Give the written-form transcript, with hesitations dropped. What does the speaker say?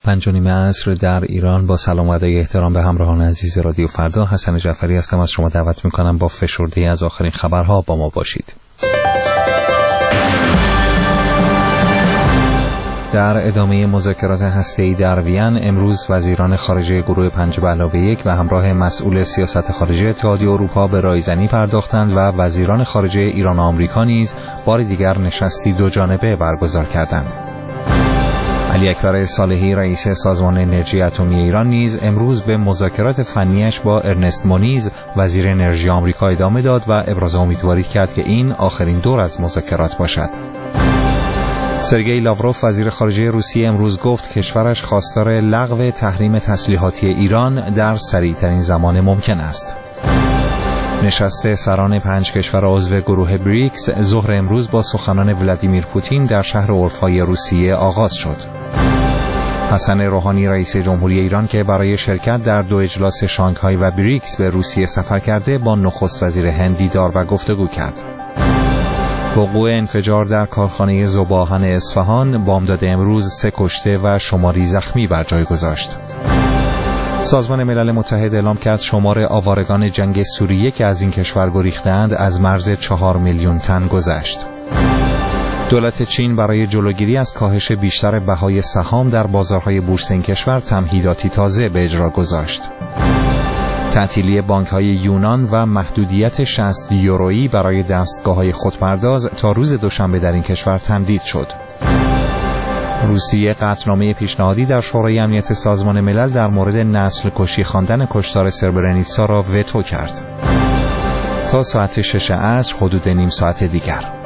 5:30 عصر در ایران. با سلام و ادای احترام به همراهان عزیز رادیو فردا، حسن جعفری هستم. از شما دعوت میکنم با فشرده از آخرین خبرها با ما باشید. در ادامه مذاکرات هسته‌ای در وین، امروز وزیران خارجه گروه 5+1 به همراه مسئول سیاست خارجه اتحادیه اروپا به رایزنی پرداختند و وزیران خارجه ایران و آمریکا نیز بار دیگر نشستی دوجانبه برگزار کردند. علی اکبر صالحی رئیس سازمان انرژی اتمی ایران نیز امروز به مذاکرات فنیش با ارنست مونیز وزیر انرژی آمریکا ادامه داد و ابراز امیدواری کرد که این آخرین دور از مذاکرات باشد. سرگئی لاوروف وزیر خارجه روسیه امروز گفت کشورش خواستار لغو تحریم تسلیحاتی ایران در سریعترین زمان ممکن است. نشست سران 5 کشور عضو گروه بریکس ظهر امروز با سخنان ولادیمیر پوتین در شهر اورفای روسیه آغاز شد. حسن روحانی رئیس جمهوری ایران که برای شرکت در 2 اجلاس شانگهای و بریکس به روسیه سفر کرده، با نخست وزیر هند دیدار و گفتگو کرد. وقوع انفجار در کارخانه ذوب‌آهن اصفهان بامداد امروز 3 کشته و شماری زخمی بر جای گذاشت. سازمان ملل متحد اعلام کرد شمار آوارگان جنگ سوریه که از این کشور گریختند از مرز 4 میلیون تن گذشت. دولت چین برای جلوگیری از کاهش بیشتر بهای سهام در بازارهای بورس این کشور تمهیداتی تازه به اجرا گذاشت. تعطیلی بانک‌های یونان و محدودیت 60 یورویی برای دستگاه‌های خودپرداز تا روز دوشنبه در این کشور تمدید شد. روسیه قطعنامه پیشنهادی در شورای امنیت سازمان ملل در مورد نسل کشی خواندن کشتار سربرنیتسا را وتو کرد. تا ساعت 6 عصر، حدود نیم ساعت دیگر.